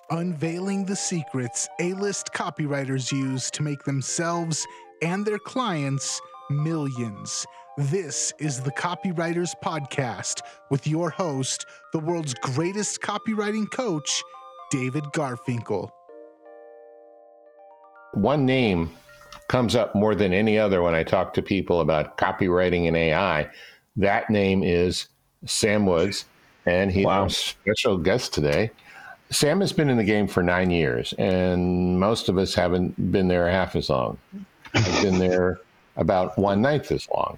unveiling the secrets A-list copywriters use to make themselves and their clients millions. This is the Copywriters Podcast with your host, the world's greatest copywriting coach, David Garfinkel. One name comes up more than any other when I talk to people about copywriting and AI. That name is Sam Woods, and he's our special guest today. Sam has been in the game for 9 years, and most of us haven't been there half as long. I've been there about 1/9 as long.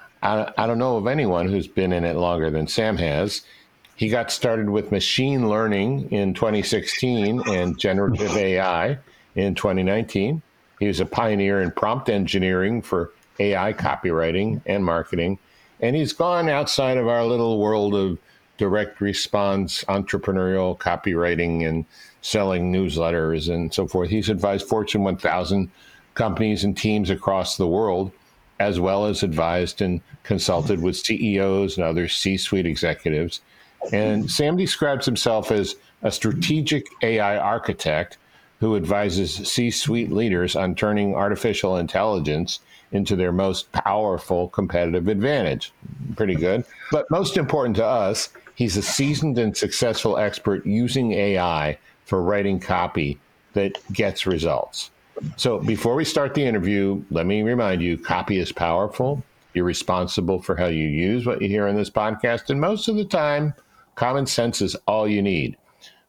I don't know of anyone who's been in it longer than Sam has. He got started with machine learning in 2016 and generative AI in 2019. He was a pioneer in prompt engineering for AI copywriting and marketing, and he's gone outside of our little world of direct response, entrepreneurial copywriting, and selling newsletters and so forth. He's advised Fortune 1000 companies and teams across the world, as well as advised and consulted with CEOs and other C-suite executives. And Sam describes himself as a strategic AI architect who advises C-suite leaders on turning artificial intelligence into their most powerful competitive advantage. Pretty good. But most important to us, he's a seasoned and successful expert using AI for writing copy that gets results. So before we start the interview, let me remind you, copy is powerful. You're responsible for how you use what you hear in this podcast. And most of the time, common sense is all you need.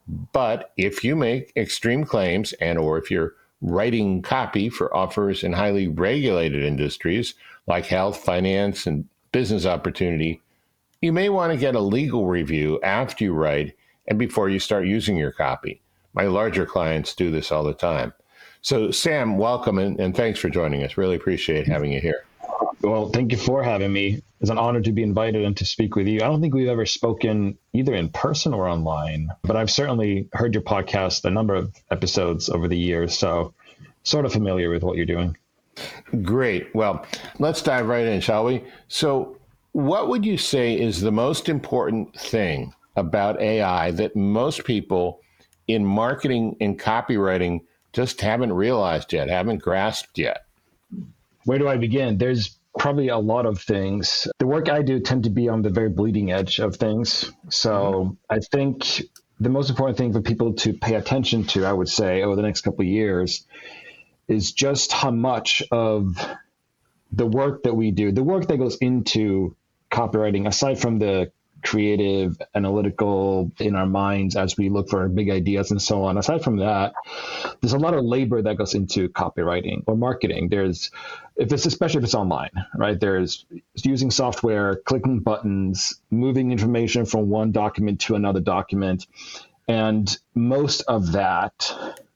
But if you make extreme claims or if you're writing copy for offers in highly regulated industries like health, finance, and business opportunity, you may want to get a legal review after you write and before you start using your copy. My larger clients do this all the time. So Sam, welcome and thanks for joining us. Really appreciate having you here. Well, thank you for having me. It's an honor to be invited and to speak with you. I don't think we've ever spoken either in person or online, but I've certainly heard your podcast, a number of episodes over the years, so sort of familiar with what you're doing. Great. Well, let's dive right in, shall we? So what would you say is the most important thing about AI that most people in marketing and copywriting just haven't realized yet, haven't grasped yet? Where do I begin? There's probably a lot of things. The work I do tend to be on the very bleeding edge of things. So I think the most important thing for people to pay attention to, I would say, over the next couple of years is just how much of the work that we do, the work that goes into copywriting, aside from the creative, analytical in our minds as we look for big ideas and so on. Aside from that, there's a lot of labor that goes into copywriting or marketing. Especially if it's online, right? There's using software, clicking buttons, moving information from one document to another document. And most of that,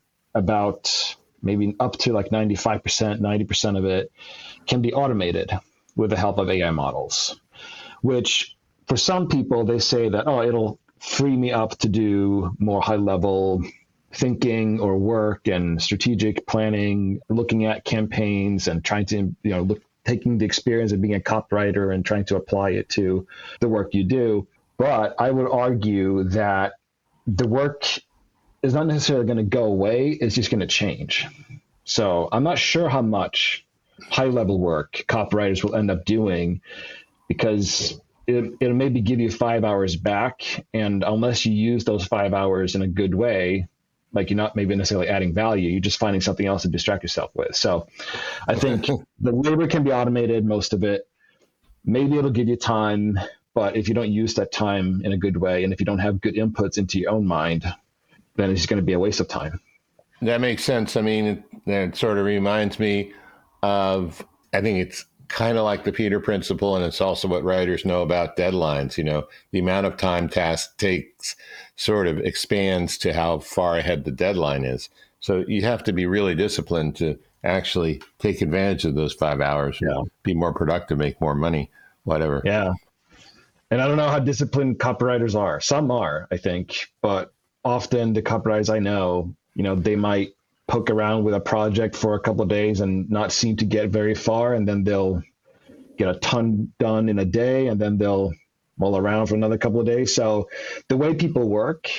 about maybe up to like 95%, 90% of it can be automated with the help of AI models, which for some people, they say that, it'll free me up to do more high-level thinking or work and strategic planning, looking at campaigns and trying to, taking the experience of being a copywriter and trying to apply it to the work you do. But I would argue that the work is not necessarily going to go away. It's just going to change. So I'm not sure how much high-level work copywriters will end up doing because it'll maybe give you 5 hours back. And unless you use those 5 hours in a good way, like you're not maybe necessarily adding value, you're just finding something else to distract yourself with. So I think the labor can be automated, most of it. Maybe it'll give you time, but if you don't use that time in a good way, and if you don't have good inputs into your own mind, then it's just going to be a waste of time. That makes sense. I mean, it sort of reminds me of, I think it's kind of like the Peter Principle, and it's also what writers know about deadlines. The amount of time task takes sort of expands to how far ahead the deadline is. So you have to be really disciplined to actually take advantage of those 5 hours, be more productive, make more money, whatever. Yeah. And I don't know how disciplined copywriters are. Some are, I think, but often the copywriters I know, they might poke around with a project for a couple of days and not seem to get very far, and then they'll get a ton done in a day, and then they'll mull around for another couple of days. So the way people work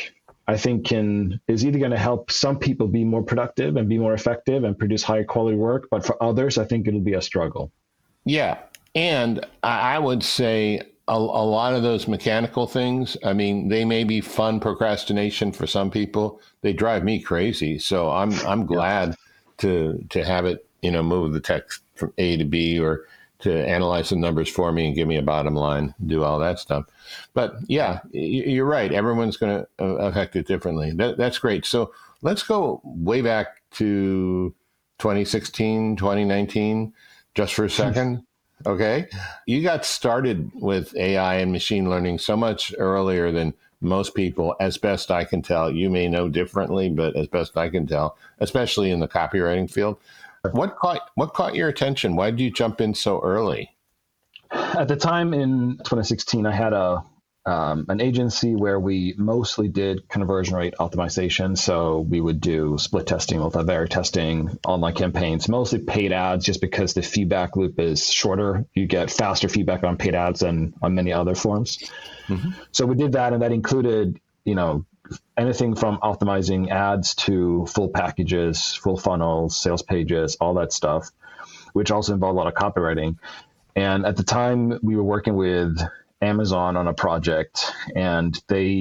I think is either going to help some people be more productive and be more effective and produce higher quality work, but for others, I think it'll be a struggle. Yeah. And I would say a lot of those mechanical things, I mean, they may be fun procrastination for some people. They drive me crazy. So I'm glad to have it, move the text from A to B, or to analyze the numbers for me and give me a bottom line, do all that stuff. But yeah, you're right. Everyone's going to affect it differently. That's great. So let's go way back to 2016, 2019, just for a second. Okay. You got started with AI and machine learning so much earlier than most people, as best I can tell. You may know differently, but as best I can tell, especially in the copywriting field. What caught your attention? Why did you jump in so early? At the time in 2016, I had an agency where we mostly did conversion rate optimization. So we would do split testing, multivariate testing, online campaigns, mostly paid ads, just because the feedback loop is shorter. You get faster feedback on paid ads than on many other forms. Mm-hmm. So we did that, and that included, anything from optimizing ads to full packages, full funnels, sales pages, all that stuff, which also involved a lot of copywriting. And at the time, we were working with Amazon on a project, and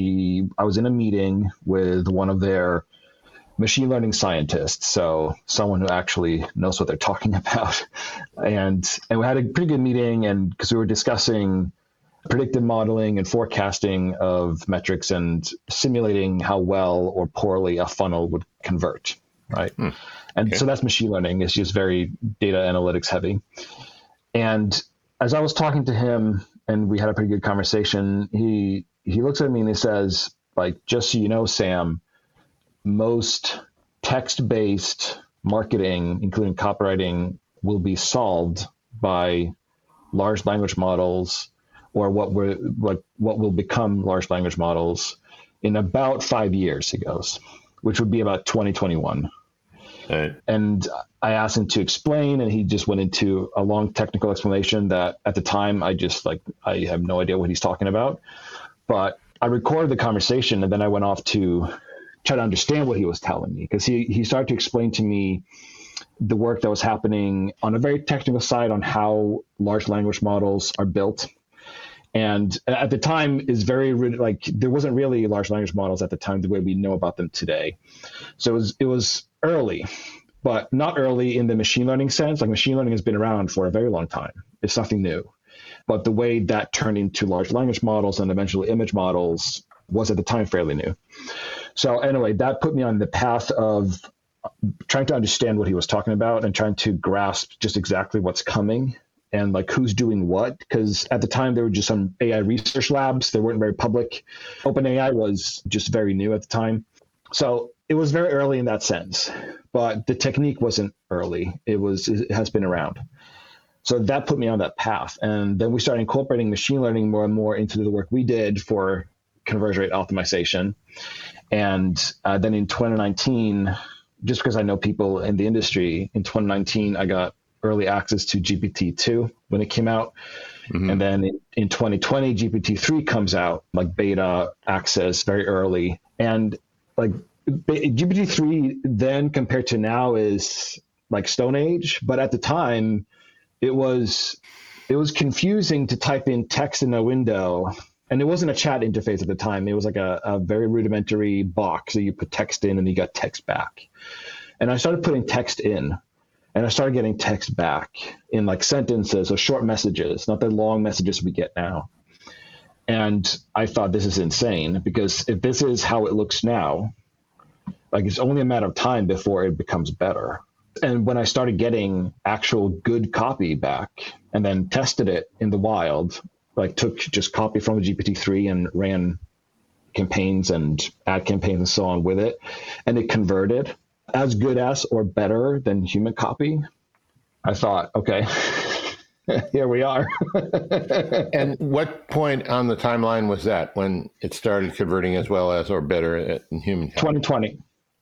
I was in a meeting with one of their machine learning scientists, so someone who actually knows what they're talking about. And we had a pretty good meeting, and because we were discussing predictive modeling and forecasting of metrics and simulating how well or poorly a funnel would convert, right? And so that's machine learning. It's just very data analytics heavy. And as I was talking to him, and we had a pretty good conversation, he looks at me and he says, just so you know, Sam, most text-based marketing, including copywriting, will be solved by large language models, or what will become large language models, in about 5 years, he goes, which would be about 2021. Right. And I asked him to explain, and he just went into a long technical explanation that at the time I have no idea what he's talking about. But I recorded the conversation, and then I went off to try to understand what he was telling me, because he started to explain to me the work that was happening on a very technical side on how large language models are built. And at the time is there wasn't really large language models at the time the way we know about them today. So it was early, but not early in the machine learning sense. Like, machine learning has been around for a very long time. It's nothing new. But the way that turned into large language models and eventually image models was at the time fairly new. So anyway, that put me on the path of trying to understand what he was talking about and trying to grasp just exactly what's coming and who's doing what. Because at the time there were just some AI research labs. They weren't very public. OpenAI was just very new at the time. So it was very early in that sense, but the technique wasn't early. It has been around. So that put me on that path. And then we started incorporating machine learning more and more into the work we did for conversion rate optimization. And then in 2019, just because I know people in the industry, in 2019, I got early access to GPT-2 when it came out. Mm-hmm. And then in 2020, GPT-3 comes out, beta access very early. And GPT-3 then compared to now is Stone Age. But at the time, it was confusing to type in text in a window. And it wasn't a chat interface at the time. It was a very rudimentary box that you put text in and you got text back. And I started putting text in, and I started getting text back in sentences or short messages, not the long messages we get now. And I thought, this is insane, because if this is how it looks now, it's only a matter of time before it becomes better. And when I started getting actual good copy back and then tested it in the wild, took just copy from the GPT-3 and ran campaigns and ad campaigns and so on with it, and it converted as good as or better than human copy, I thought, okay, here we are. And what point on the timeline was that when it started converting as well as or better than human copy? 2020.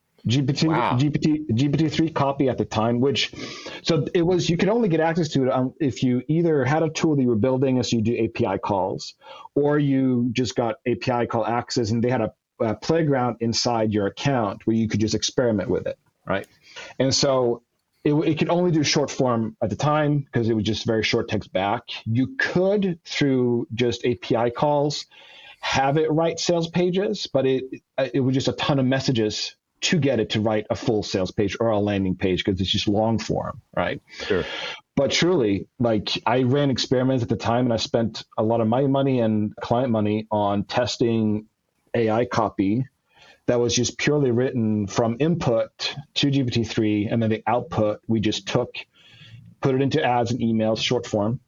GPT-3 copy at the time, so it was, you could only get access to it if you either had a tool that you were building, so you do API calls, or you just got API call access, and they had a playground inside your account where you could just experiment with it, right? And so it could only do short form at the time because it was just very short text back. You could, through just API calls, have it write sales pages, but it was just a ton of messages to get it to write a full sales page or a landing page because it's just long form, right? Sure. But truly, like, I ran experiments at the time, and I spent a lot of my money and client money on testing AI copy that was just purely written from input to GPT-3, and then the output we just put it into ads and emails, short form,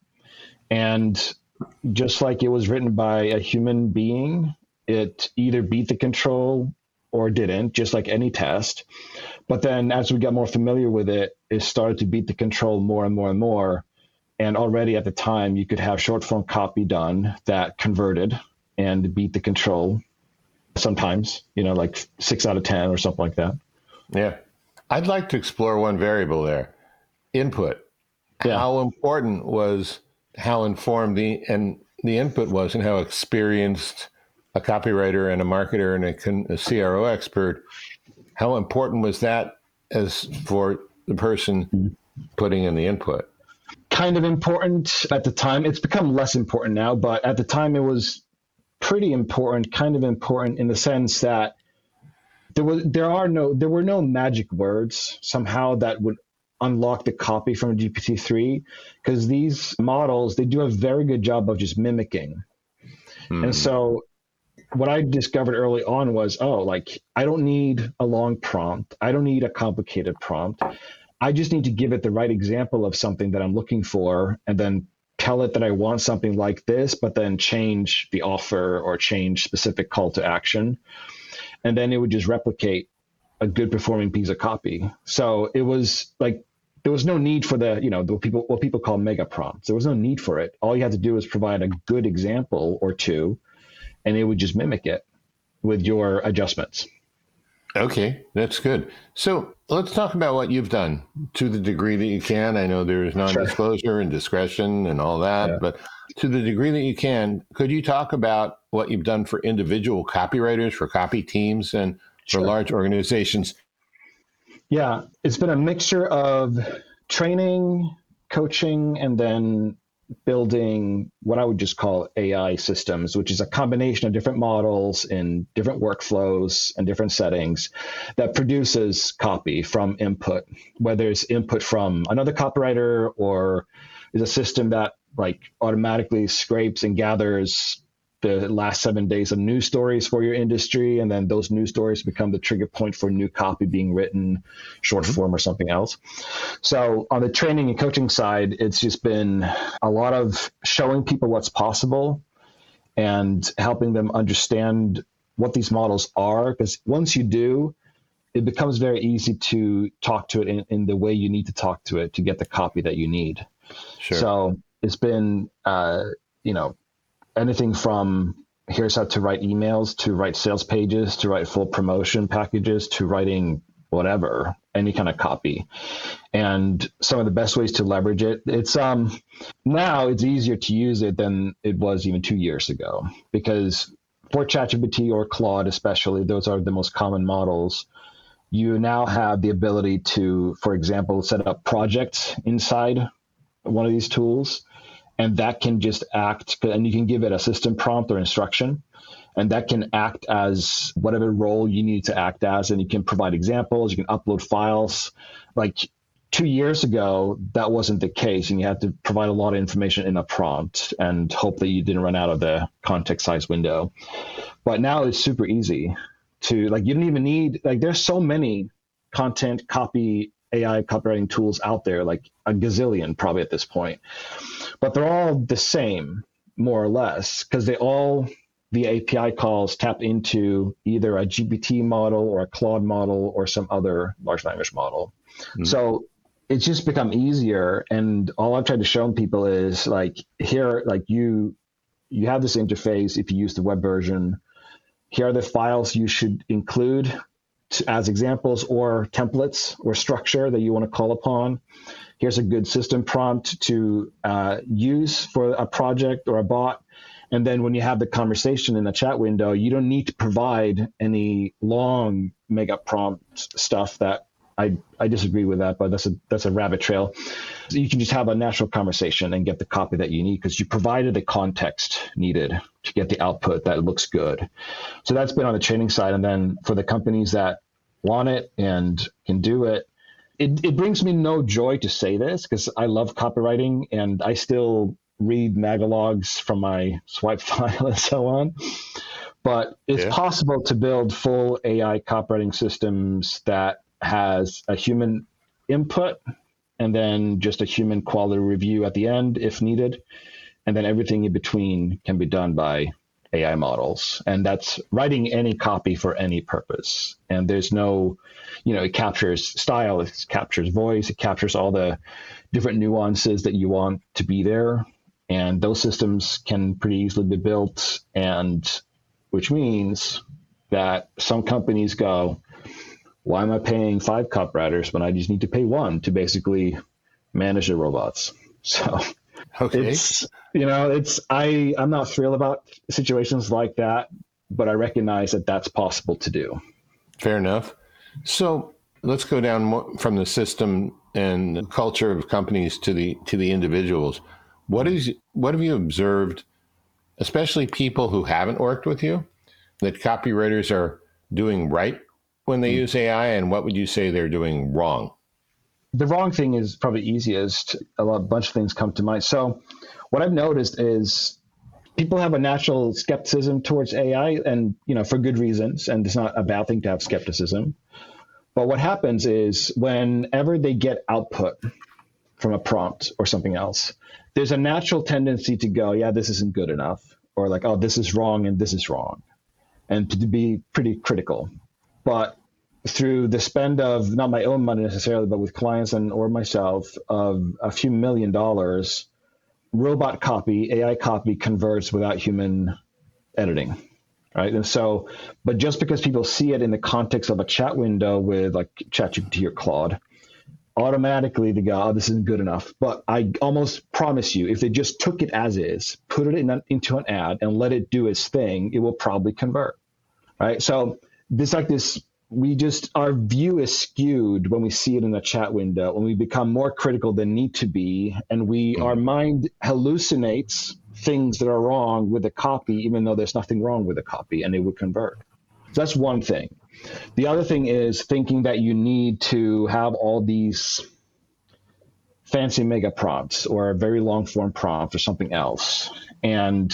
and just like it was written by a human being, it either beat the control or didn't, just like any test. But then as we got more familiar with it, it started to beat the control more and more and more. And already at the time, you could have short form copy done that converted and beat the control sometimes, like 6 out of 10 or something like that. Yeah. I'd like to explore one variable there, input. Yeah. How important was how informed the input was, and how experienced a copywriter and a marketer and a CRO expert, how important was that as for the person putting in the input? Kind of important at the time. It's become less important now, but at the time it was pretty important, kind of important in the sense that there were no magic words somehow that would unlock the copy from GPT-3, because these models, they do a very good job of just mimicking. And so what I discovered early on was, I don't need a long prompt. I don't need a complicated prompt. I just need to give it the right example of something that I'm looking for, and then tell it that I want something like this, but then change the offer or change specific call to action. And then it would just replicate a good performing piece of copy. So it was like, there was no need for what people call mega prompts. There was no need for it. All you had to do was provide a good example or two, and it would just mimic it with your adjustments. Okay, that's good. So let's talk about what you've done to the degree that you can. I know there's non-disclosure and discretion and all that, but to the degree that you can, could you talk about what you've done for individual copywriters, for copy teams, and for large organizations? Yeah, it's been a mixture of training, coaching, and then building what I would just call AI systems, which is a combination of different models in different workflows and different settings that produces copy from input, whether it's input from another copywriter or is a system that automatically scrapes and gathers the last 7 days of news stories for your industry, and then those news stories become the trigger point for new copy being written, short form or something else. So on the training and coaching side, it's just been a lot of showing people what's possible and helping them understand what these models are, because once you do, it becomes very easy to talk to it in the way you need to talk to it to get the copy that you need. Sure. So it's been, anything from here's how to write emails, to write sales pages, to write full promotion packages, to writing whatever, any kind of copy. And some of the best ways to leverage it, it's now it's easier to use it than it was even 2 years ago, because for ChatGPT or Claude especially, those are the most common models. You now have the ability to, for example, set up projects inside one of these tools, and that can just act, and you can give it a system prompt or instruction, and that can act as whatever role you need to act as, and you can provide examples, you can upload files. Like 2 years ago, that wasn't the case, and you had to provide a lot of information in a prompt and hope that you didn't run out of the context size window. But now it's super easy to, you don't even need, there's so many content copy AI copywriting tools out there, like a gazillion probably at this point, but they're all the same, more or less, because the API calls tap into either a GPT model or a Claude model or some other large language model. Mm-hmm. So it's just become easier. And all I've tried to show people is here, you have this interface. If you use the web version, here are the files you should include as examples or templates or structure that you want to call upon. Here's a good system prompt to use for a project or a bot. And then when you have the conversation in the chat window, you don't need to provide any long mega prompt stuff that I disagree with that, but that's a rabbit trail. So you can just have a natural conversation and get the copy that you need because you provided the context needed to get the output that looks good. So that's been on the training side. And then for the companies that want it and can do it, it brings me no joy to say this because I love copywriting and I still read magalogs from my swipe file and so on. But it's possible to build full AI copywriting systems that has a human input and then just a human quality review at the end if needed. And then everything in between can be done by AI models. And that's writing any copy for any purpose. And there's no, it captures style, it captures voice, it captures all the different nuances that you want to be there. And those systems can pretty easily be built. And which means that some companies go, why am I paying 5 copywriters when I just need to pay 1 to basically manage the robots? So I'm not thrilled about situations like that, but I recognize that that's possible to do. Fair enough. So let's go down more from the system and the culture of companies to the individuals. What have you observed, especially people who haven't worked with you, that copywriters are doing right when they use AI, and what would you say they're doing wrong? The wrong thing is probably easiest. A bunch of things come to mind. So what I've noticed is people have a natural skepticism towards AI and, for good reasons. And it's not a bad thing to have skepticism. But what happens is whenever they get output from a prompt or something else, there's a natural tendency to go, yeah, this isn't good enough. Or like, oh, this is wrong and this is wrong. And to be pretty critical. But through the spend of not my own money necessarily, but with clients or myself of a few $1 million, robot copy, AI copy converts without human editing, right? And so, but just because people see it in the context of a chat window with like ChatGPT or Claude, automatically they go, oh, this isn't good enough. But I almost promise you, if they just took it as is, put it into an ad and let it do its thing, it will probably convert, right? So our view is skewed when we see it in the chat window, when we become more critical than need to be, and our mind hallucinates things that are wrong with the copy, even though there's nothing wrong with the copy, and it would convert. So that's one thing. The other thing is thinking that you need to have all these fancy mega prompts or a very long form prompt or something else. And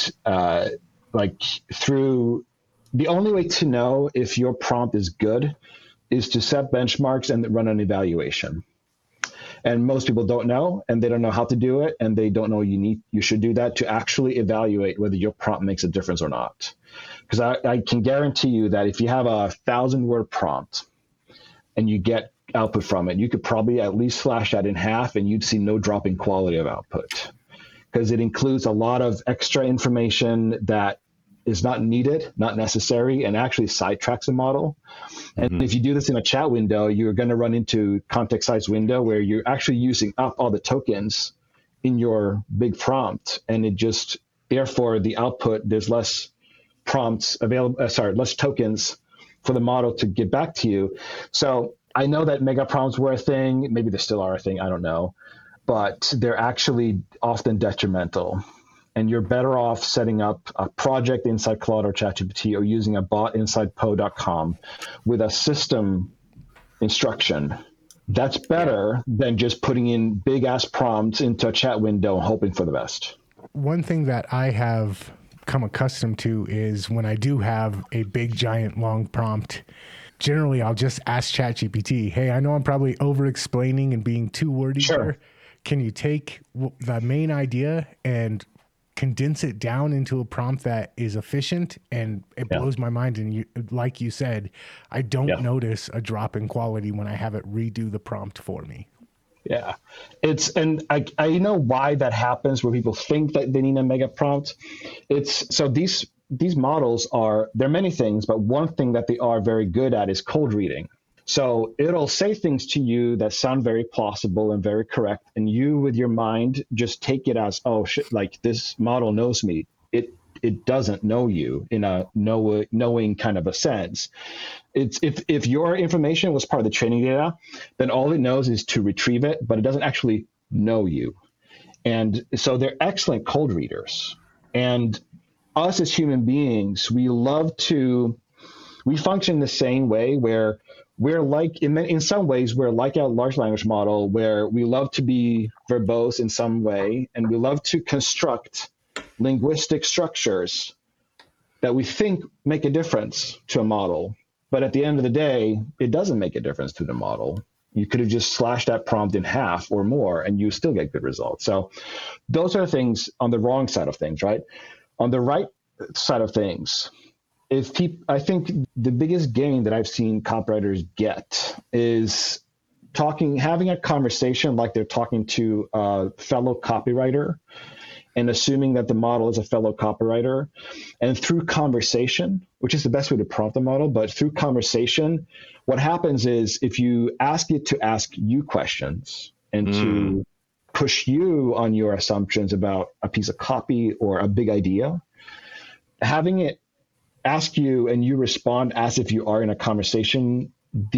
the only way to know if your prompt is good is to set benchmarks and run an evaluation. And most people don't know, and they don't know how to do it, and they don't know you should do that to actually evaluate whether your prompt makes a difference or not. Because I can guarantee you that if you have a 1,000-word prompt and you get output from it, you could probably at least slash that in half, and you'd see no drop in quality of output. Because it includes a lot of extra information that is not needed, not necessary, and actually sidetracks the model. And if you do this in a chat window, you're going to run into context-sized window where you're actually using up all the tokens in your big prompt, and therefore the output, there's less prompts available, less tokens for the model to get back to you. So I know that mega prompts were a thing, maybe they still are a thing, I don't know, but they're actually often detrimental. And you're better off setting up a project inside Claude or ChatGPT or using a bot inside Poe.com with a system instruction. That's better than just putting in big ass prompts into a chat window and hoping for the best. One thing that I have come accustomed to is when I do have a big, giant, long prompt, generally I'll just ask ChatGPT, hey, I know I'm probably over-explaining and being too wordy here. Can you take the main idea and condense it down into a prompt that is efficient? And it blows my mind. And like you said, I don't notice a drop in quality when I have it redo the prompt for me. Yeah, I know why that happens where people think that they need a mega prompt. These models they're many things, but one thing that they are very good at is cold reading. So it'll say things to you that sound very plausible and very correct. And you, with your mind, just take it as, oh, shit, like this model knows me. It it doesn't know you in a knowing kind of a sense. It's if your information was part of the training data, then all it knows is to retrieve it, but it doesn't actually know you. And so they're excellent cold readers. And us as human beings, we function the same way, where we're like, in some ways, we're like a large language model, where we love to be verbose in some way, and we love to construct linguistic structures that we think make a difference to a model. But at the end of the day, it doesn't make a difference to the model. You could have just slashed that prompt in half or more, and you still get good results. So those are things on the wrong side of things, right? On the right side of things, I think the biggest gain that I've seen copywriters get is having a conversation like they're talking to a fellow copywriter, and assuming that the model is a fellow copywriter. And through conversation, which is the best way to prompt the model, but through conversation, what happens is if you ask it to ask you questions and to push you on your assumptions about a piece of copy or a big idea, having it ask you and you respond as if you are in a conversation,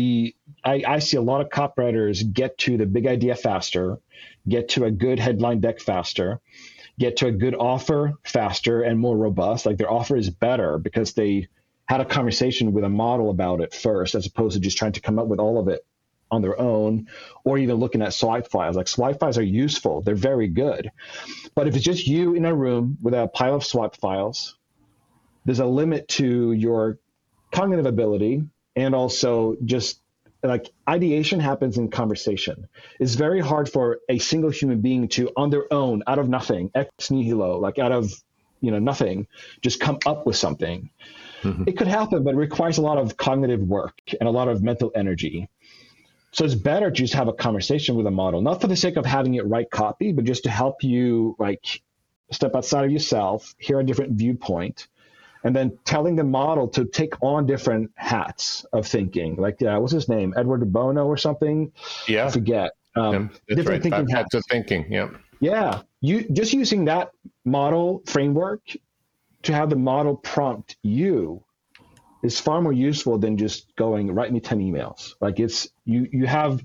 I see a lot of copywriters get to the big idea faster, get to a good headline deck faster, get to a good offer faster and more robust. Like their offer is better because they had a conversation with a model about it first, as opposed to just trying to come up with all of it on their own, or even looking at swipe files. Like swipe files are useful. They're very good. But if it's just you in a room with a pile of swipe files, there's a limit to your cognitive ability, and also just like ideation happens in conversation. It's very hard for a single human being to, on their own, out of nothing, ex nihilo, like out of nothing, just come up with something. Mm-hmm. It could happen, but it requires a lot of cognitive work and a lot of mental energy. So it's better to just have a conversation with a model, not for the sake of having it write copy, but just to help you like step outside of yourself, hear a different viewpoint, and then telling the model to take on different hats of thinking. Like, what's his name? Edward de Bono or something? Yeah. I forget. That's different right. thinking hats of thinking. Yeah. Yeah. You just using that model framework to have the model prompt you is far more useful than just going, write me 10 emails. Like you have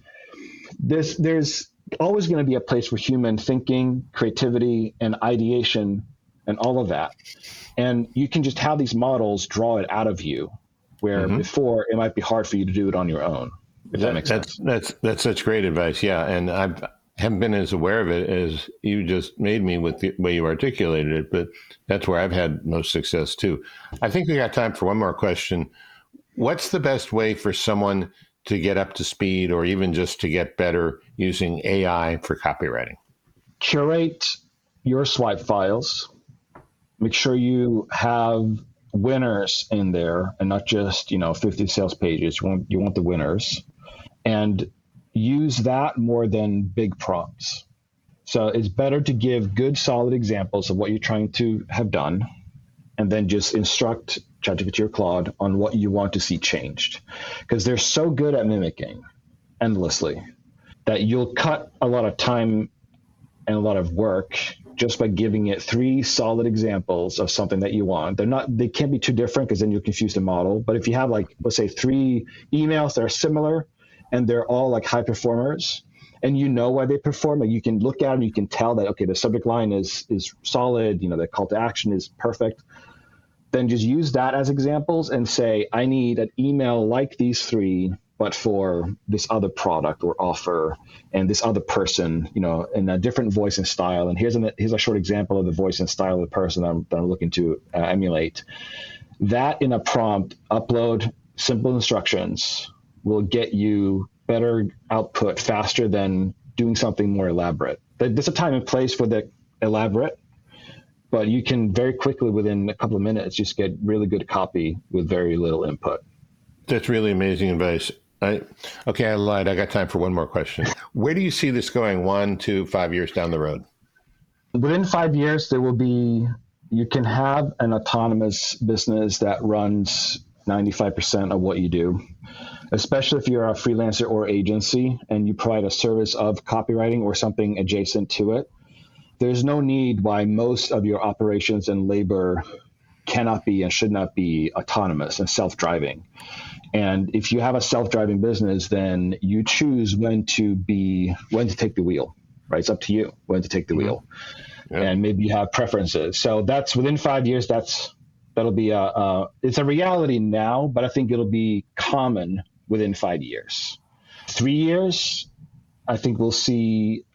this, there's always going to be a place for human thinking, creativity, and ideation and all of that. And you can just have these models draw it out of you, where before it might be hard for you to do it on your own. If that makes sense. That's such great advice. Yeah. And I haven't been as aware of it as you just made me with the way you articulated it, but that's where I've had most success too. I think we got time for one more question. What's the best way for someone to get up to speed or even just to get better using AI for copywriting? Curate your swipe files. Make sure you have winners in there and not just, 50 sales pages. You want the winners, and use that more than big prompts. So it's better to give good, solid examples of what you're trying to have done, and then just instruct ChatGPT or Claude on what you want to see changed. Because they're so good at mimicking endlessly that you'll cut a lot of time and a lot of work just by giving it 3 solid examples of something that you want. They can't be too different because then you'll confuse the model. But if you have let's say 3 emails that are similar and they're all like high performers, and you know why they perform, like you can look at them, you can tell that, okay, the subject line is solid, the call to action is perfect. Then just use that as examples and say, I need an email like these 3, but for this other product or offer and this other person, in a different voice and style. And here's a short example of the voice and style of the person that I'm looking to emulate. That in a prompt, upload simple instructions will get you better output faster than doing something more elaborate. There's a time and place for the elaborate, but you can very quickly, within a couple of minutes, just get really good copy with very little input. That's really amazing advice. I lied. I got time for one more question. Where do you see this going 1 to 5 years down the road? Within 5 years, you can have an autonomous business that runs 95% of what you do, especially if you're a freelancer or agency and you provide a service of copywriting or something adjacent to it. there's no need why most of your operations and labor cannot be and should not be autonomous and self-driving. And if you have a self-driving business, then you choose when to take the wheel, right? It's up to you when to take the wheel. Yeah. And maybe you have preferences. So that's within 5 years, that'll be it's a reality now, but I think it'll be common within 5 years. 3 years, I think we'll see,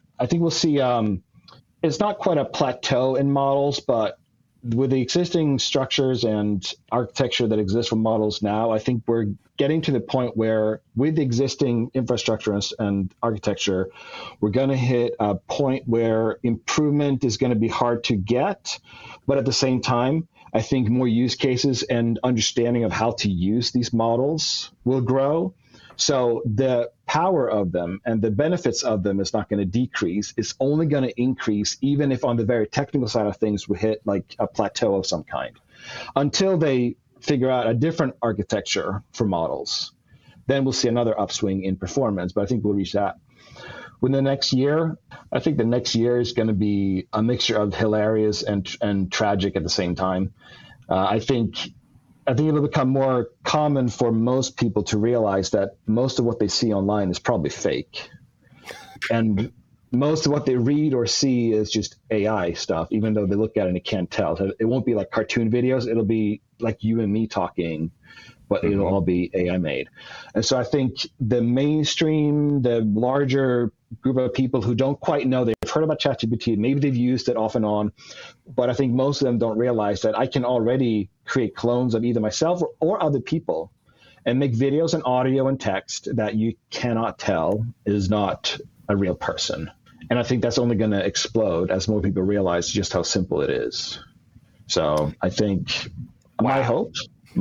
it's not quite a plateau in models, but with the existing structures and architecture that exists for models now, I think we're getting to the point where with the existing infrastructure and architecture, we're going to hit a point where improvement is going to be hard to get. But at the same time, I think more use cases and understanding of how to use these models will grow. So the power of them and the benefits of them is not going to decrease. It's only going to increase, even if on the very technical side of things we hit like a plateau of some kind. Until they figure out a different architecture for models, then we'll see another upswing in performance. But I think we'll reach that. Within the next year, I think the next year is going to be a mixture of hilarious and tragic at the same time. I think it'll become more common for most people to realize that most of what they see online is probably fake. And most of what they read or see is just AI stuff, even though they look at it and they can't tell. So it won't be like cartoon videos. It'll be like you and me talking, but it'll all be AI made. And so I think the mainstream, the larger group of people who don't quite know, they've heard about ChatGPT, maybe they've used it off and on, but I think most of them don't realize that I can already create clones of either myself or other people and make videos and audio and text that you cannot tell is not a real person. And I think that's only going to explode as more people realize just how simple it is. So I think my hope,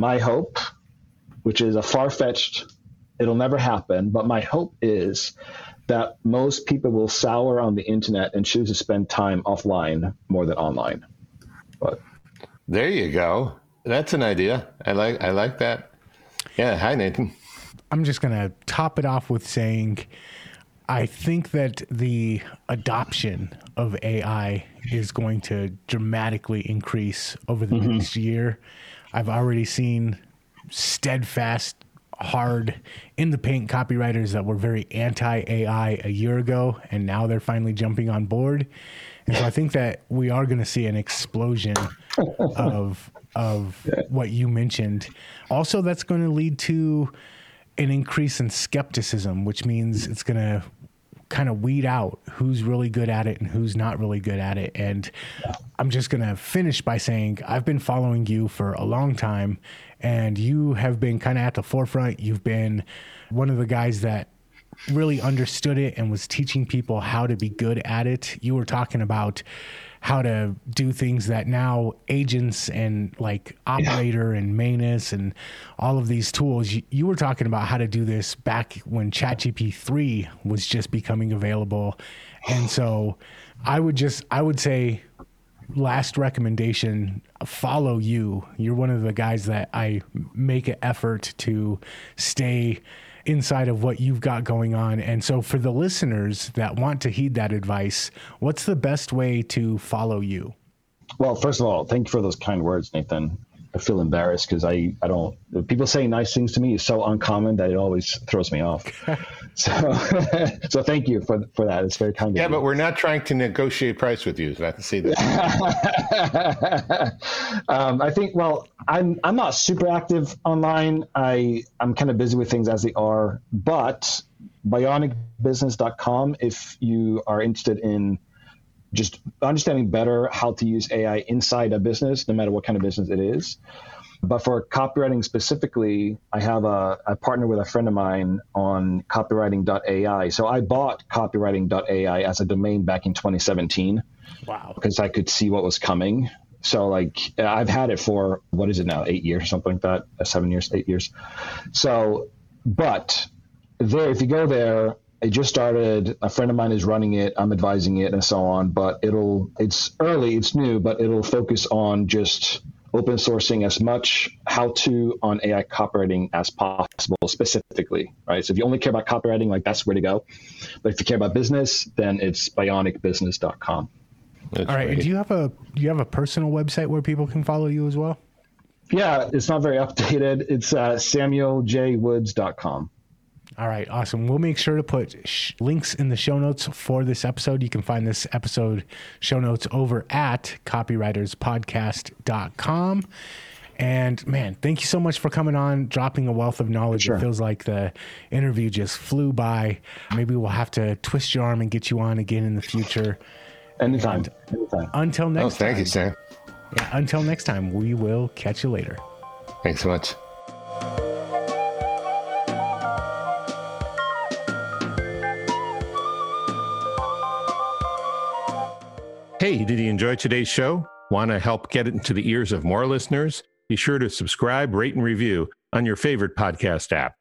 which is a far-fetched, it'll never happen, but my hope is that most people will sour on the internet and choose to spend time offline more than online. But there you go. That's an idea. I like that. Yeah. Hi, Nathan. I'm just going to top it off with saying, I think that the adoption of AI is going to dramatically increase over the next year. I've already seen steadfast, hard in the paint copywriters that were very anti-AI a year ago, and now they're finally jumping on board. And so I think that we are going to see an explosion of what you mentioned. Also, that's going to lead to an increase in skepticism, which means it's going to kind of weed out who's really good at it and who's not really good at it. And I'm just going to finish by saying I've been following you for a long time, and you have been kind of at the forefront. You've been one of the guys that really understood it and was teaching people how to be good at it. You were talking about how to do things that now agents and like Operator and Manus and all of these tools, you were talking about how to do this back when ChatGPT 3 was just becoming available. And so I would say, last recommendation, follow you. You're one of the guys that I make an effort to stay inside of what you've got going on. And so for the listeners that want to heed that advice, what's the best way to follow you? Well, first of all, thank you for those kind words, Nathan. I feel embarrassed because I don't, people saying nice things to me is so uncommon that it always throws me off. So thank you for that. It's very kind of you. Yeah, but we're not trying to negotiate price with you. So I have to see that. I think, well, I'm not super active online. I'm kind of busy with things as they are, but bionicbusiness.com, if you are interested in just understanding better how to use AI inside a business, no matter what kind of business it is. But for copywriting specifically, I have a partner with a friend of mine on copywriting.ai. So I bought copywriting.ai as a domain back in 2017. Wow. Because I could see what was coming. So like I've had it for, what is it now, 8 years, something like that, 7 years, 8 years. So, but there, if you go there, it just started. A friend of mine is running it. I'm advising it and so on, but it's early, it's new, but it'll focus on just open sourcing as much how-to on AI copywriting as possible specifically, right? So if you only care about copywriting, like that's where to go. But if you care about business, then it's bionicbusiness.com. All right. And do you have a personal website where people can follow you as well? Yeah, it's not very updated. It's samueljwoods.com. All right, awesome. We'll make sure to put links in the show notes for this episode. You can find this episode show notes over at copywriterspodcast.com. And man, thank you so much for coming on, dropping a wealth of knowledge. Sure. It feels like the interview just flew by. Maybe we'll have to twist your arm and get you on again in the future. Anytime. Until next time. Thank you, Sam. Yeah, until next time, we will catch you later. Thanks so much. Hey, did you enjoy today's show? Want to help get it into the ears of more listeners? Be sure to subscribe, rate, and review on your favorite podcast app.